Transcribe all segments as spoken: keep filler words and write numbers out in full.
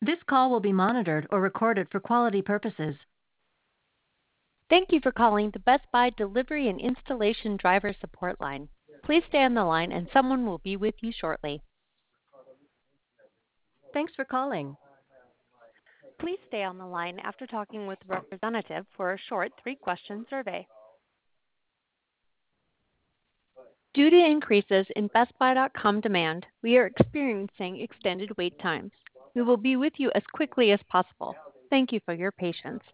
This call will be monitored or recorded for quality purposes. Thank you for calling the Best Buy Delivery and Installation Driver Support Line. Please stay on the line and someone will be with you shortly. Thanks for calling. Please stay on the line after talking with the representative for a short three-question survey. Due to increases in Best Buy dot com demand, we are experiencing extended wait times. We will be with you as quickly as possible. Thank you for your patience.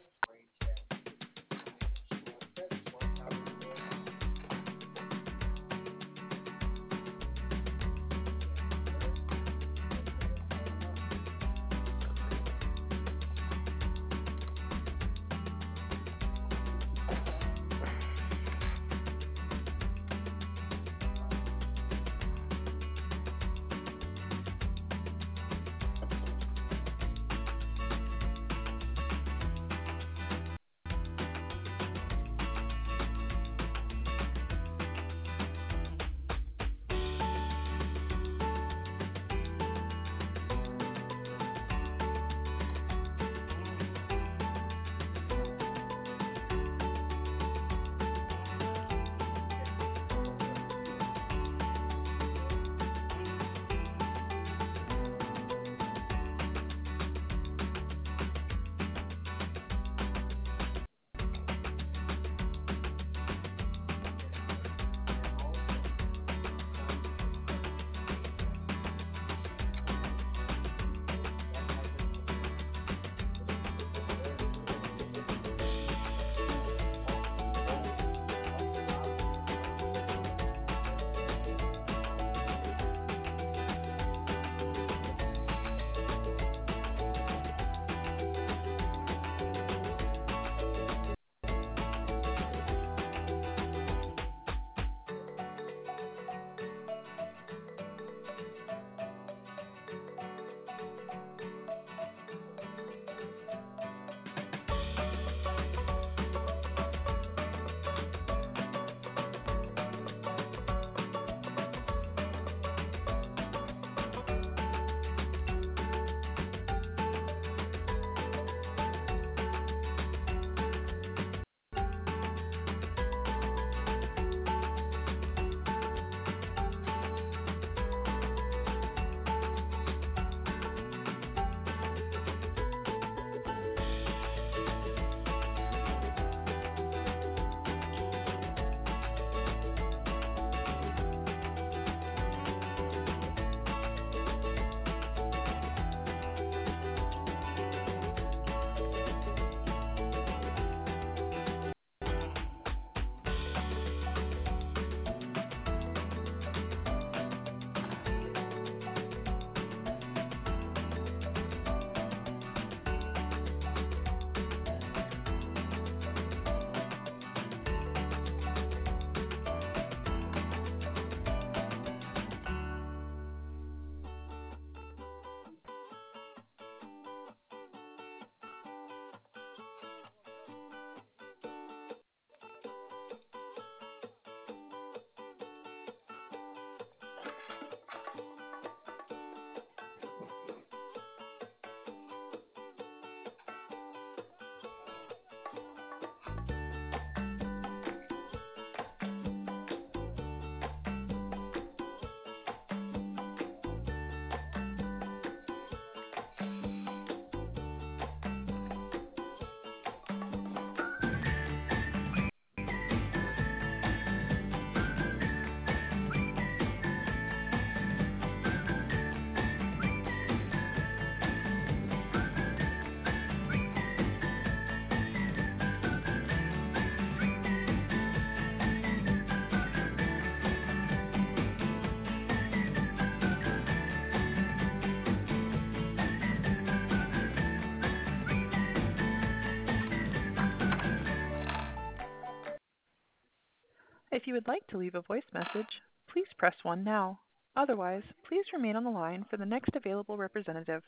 If you would like to leave a voice message, please press one now. Otherwise, please remain on the line for the next available representative.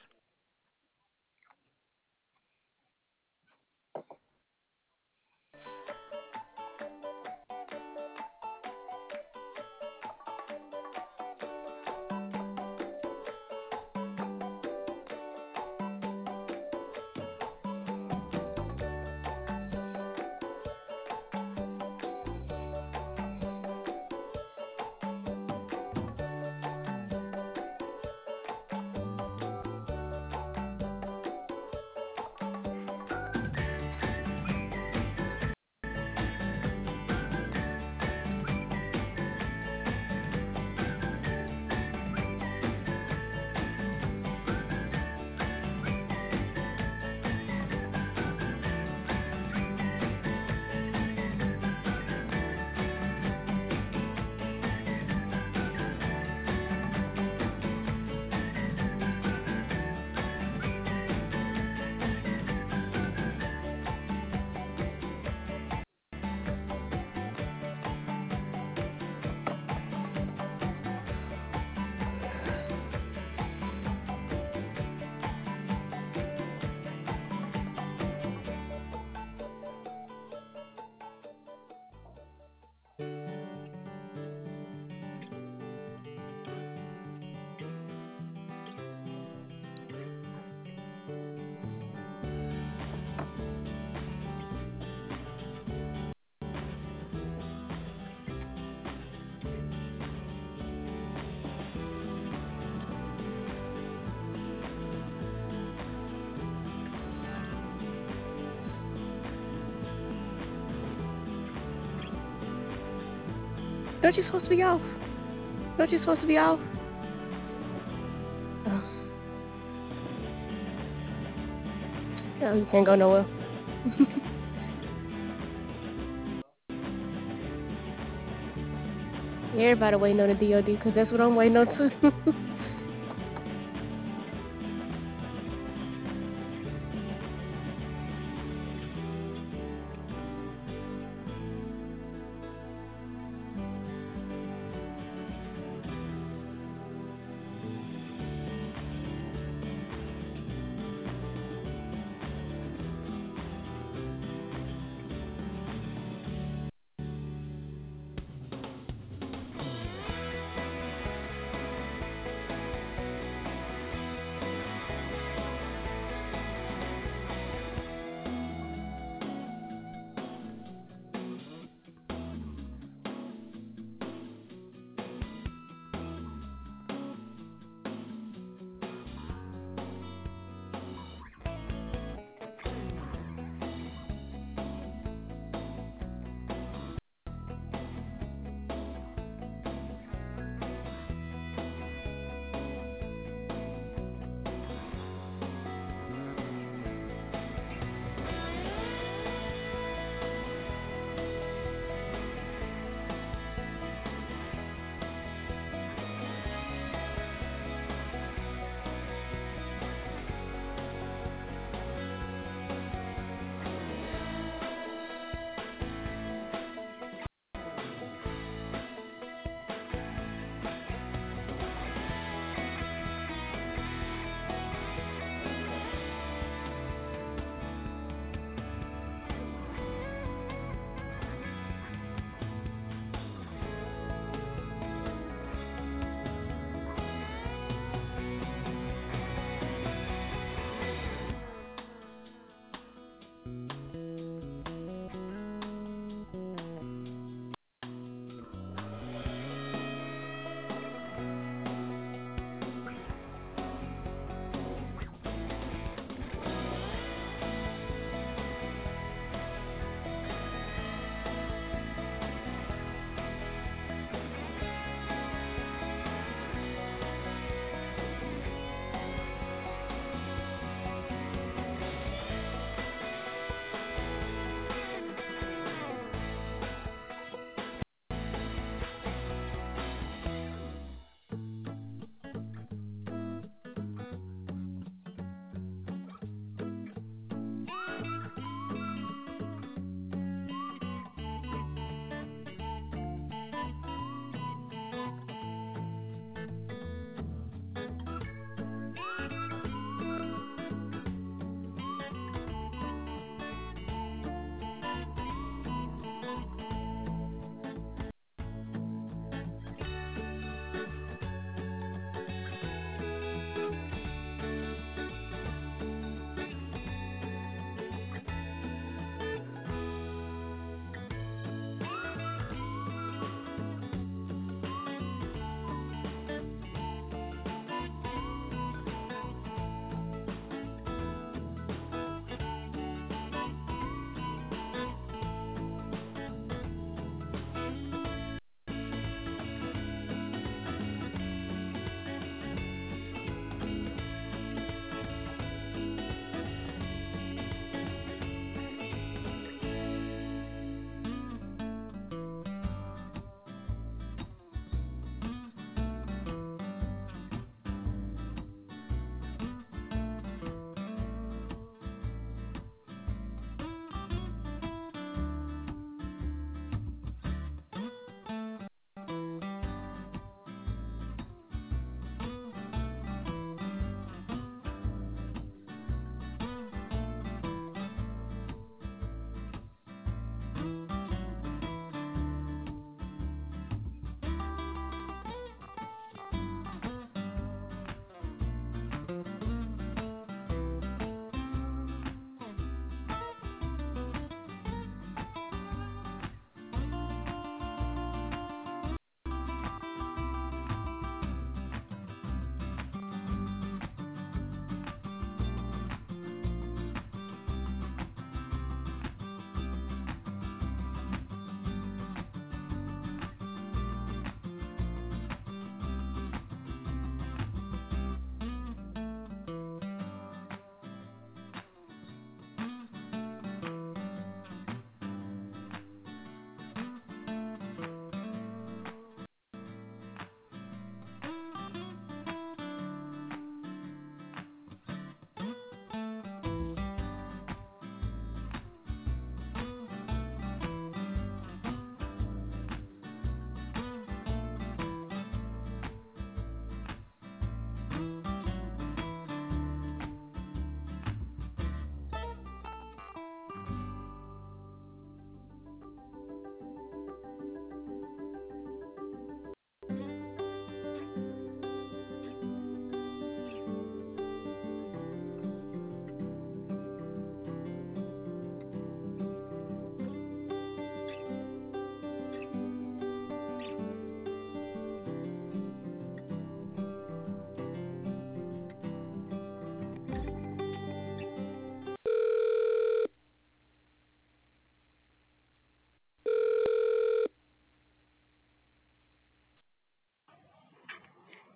Don't you supposed to be off? Don't you supposed to be off? Oh. No, you can't go nowhere. Everybody waiting on the D O D because that's what I'm waiting on too.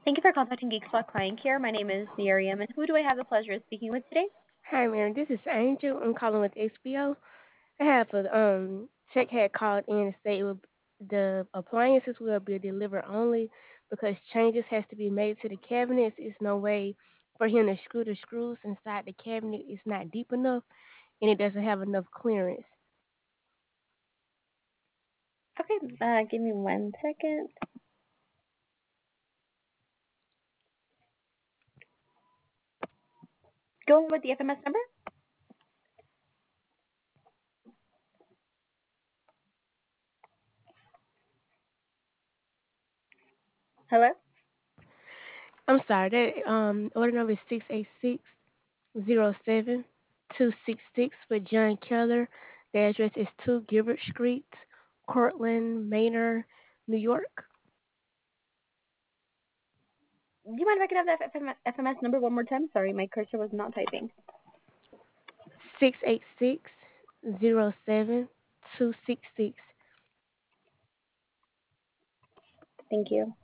Thank you for contacting Geek Squad Client Care. My name is Miriam, and who do I have the pleasure of speaking with today? Hi, Mary. This is Angel. I'm calling with H B O. I have a um check had called in and said it will, the appliances will be delivered only because changes has to be made to the cabinets. It's no way for him to screw the screws inside the cabinet. It's not deep enough and it doesn't have enough clearance. Okay, uh, give me one second. Go with the F M S number. Hello? I'm sorry. That um order number is six eight six zero seven two six six for John Keller. The address is two Gilbert Street, Cortland Manor, New York. Do you mind if I could have that F M S number one more time? Sorry, my cursor was not typing. Six eight six zero seven two six six. Thank you.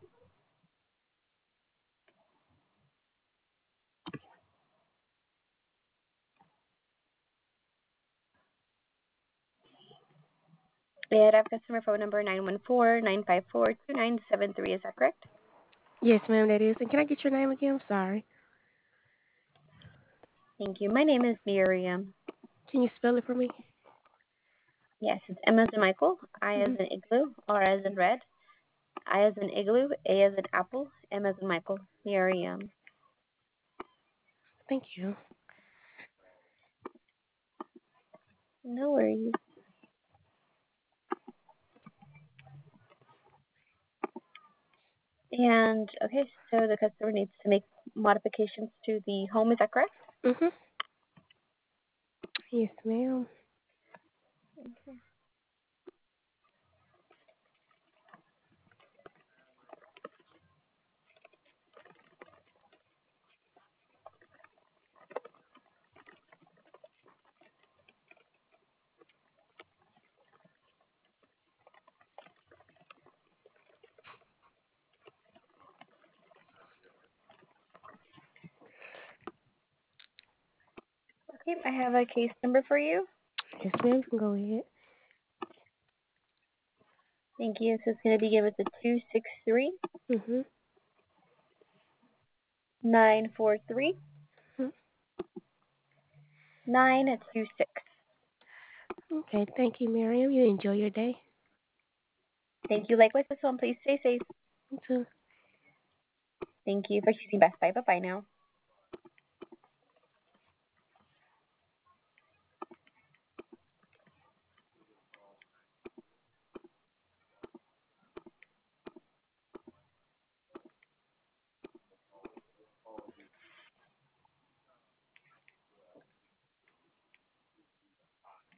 And I have customer phone number nine one four, nine five four, two nine seven three. Is that correct? Yes, ma'am, that is. And can I get your name again? I'm sorry. Thank you. My name is Miriam. Can you spell it for me? Yes, it's M as in Michael, I as Mm-hmm. in Igloo, R as in Red, I as in Igloo, A as in Apple, M as in Michael, Miriam. Thank you. No worries. And okay, so the customer needs to make modifications to the home. Is that correct? Mm-hmm. Yes, ma'am. Okay, I have a case number for you. Yes, ma'am. You can go ahead. Thank you. So it's going to be given to two six three, Mm-hmm. nine four three, nine two six. Okay, thank you, Miriam. You enjoy your day. Thank you. Likewise, this one, please stay safe. You too. Thank you for choosing Best Buy. Bye-bye now.